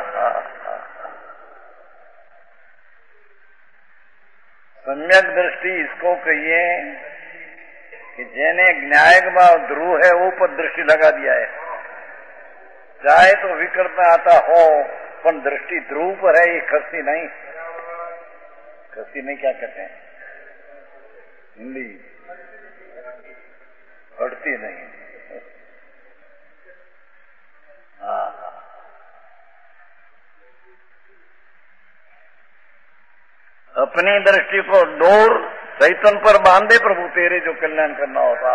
सम्यक दृष्टि इसको कहिए कि जेने न्यायिक भाव ध्रुव है वो पर दृष्टि लगा दिया है। चाहे तो विकल्प आता हो पर दृष्टि ध्रुव पर है, ये खस्ती नहीं, खस्ती नहीं क्या कहते हैं हिंदी, हटती नहीं। अपनी दृष्टि को डोर चैतन पर बांधे प्रभु तेरे जो कल्याण करना होता।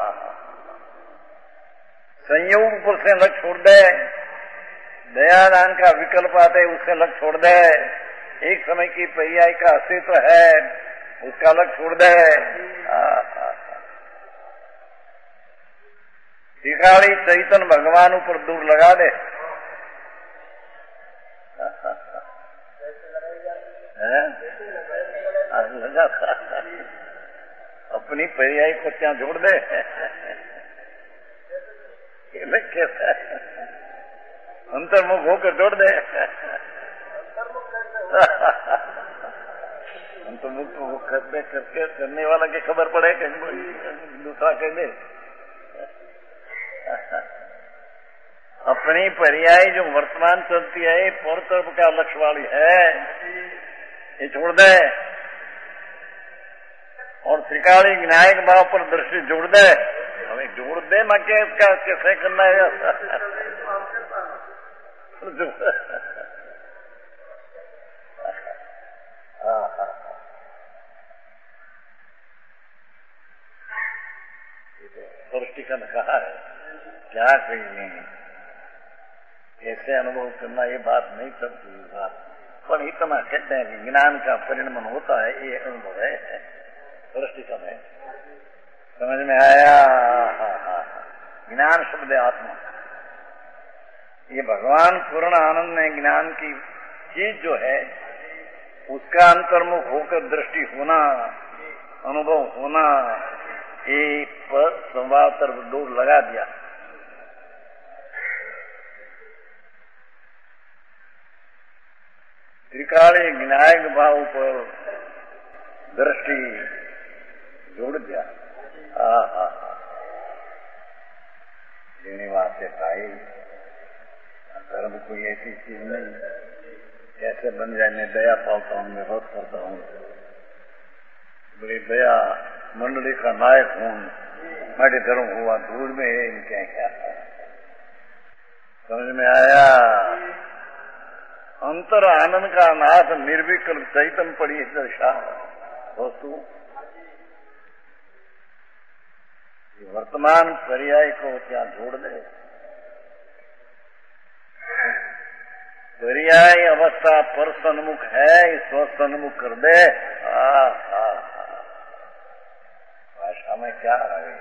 संयोग पर से लग छोड़ दे, दयादान का विकल्प आते उससे लग छोड़ दे, एक समय की पर्याय का अस्तित्व है उसका लग छोड़ दे। भिखारी चैतन भगवान ऊपर दूर लगा दे। अपनी पर्याय को क्या जोड़ दे, कैसा अंतर्मुख होकर जोड़ दे। अंतर्मुख को करने वाला की खबर पड़े कि दूसरा कह दे। अपनी पर्याय जो वर्तमान चलती है परतर्फ का लक्ष्य वाली है, ये छोड़ दे और त्रिकाली विनायक भाव पर दृष्टि जोड़ दे। हमें जोड़ दे ना कि इसका कैसे करना है। दृष्टि का कहा है क्या कहिए, ऐसे अनुभव करना ये बात नहीं चलती बात, पर इतना कहते हैं कि ज्ञान का परिणमन होता है, ये अनुभव है दृष्टि का है। समझ में आया? ज्ञान शब्द आत्मा, ये भगवान पूर्ण आनंद में ज्ञान की चीज जो है उसका अंतर्मुख होकर दृष्टि होना, अनुभव होना, एक पर स्वभाव तरफ दूर लगा दिया। त्रिकाली विनायक भाव पर दृष्टि जोड़ दिया। श्रीनिवास से भाई धर्म कोई ऐसी चीज नहीं कैसे बन जाए, मैं दया पाता हूँ, मैं बहुत करता हूँ, बड़ी दया मंडली का नायक हूँ, मेरे धर्म हुआ दूर में है इनके क्या। समझ में आया? अंतर आनंद का नाथ निर्विकल्प चैतन पड़ी दशा वस्तु, वर्तमान पर्याय को क्या जोड़ दे। पर्याय अवस्था पर सन्मुख है, इसको सन्मुख कर दे। भाषा में क्या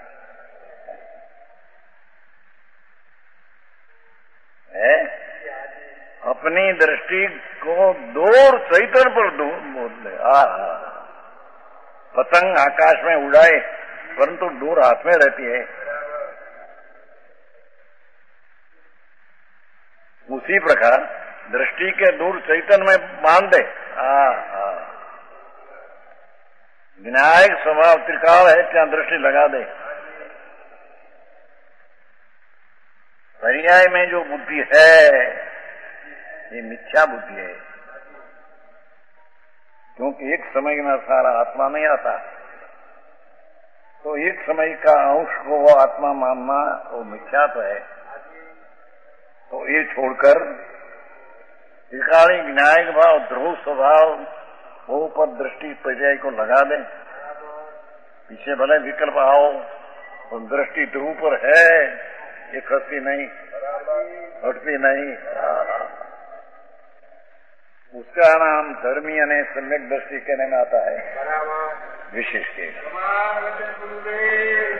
है? अपनी दृष्टि को दूर चैतन्य पर दूर मोड़ ले। पतंग आकाश में उड़ाए परंतु दूर हाथ में रहती है, उसी प्रकार दृष्टि के दूर चैतन्य में बांध दे। विनायक स्वभाव त्रिकाल है, क्या दृष्टि लगा दे। पर्याय में जो बुद्धि है ये मिथ्या बुद्धि है, क्योंकि एक समय में सारा आत्मा नहीं आता, तो एक समय का अंश को वो आत्मा मानना वो मिथ्या तो है। तो ये छोड़कर त्रिकाली विनायक भाव ध्रुव स्वभाव वो पर दृष्टि पर्याय को लगा दे। पीछे भले विकल्प आओ तो दृष्टि ध्रुव पर है, ये खसती नहीं, हटती नहीं। उसका नाम धर्मी यानी सम्यक दृष्टि कहने में आता है विशेष के।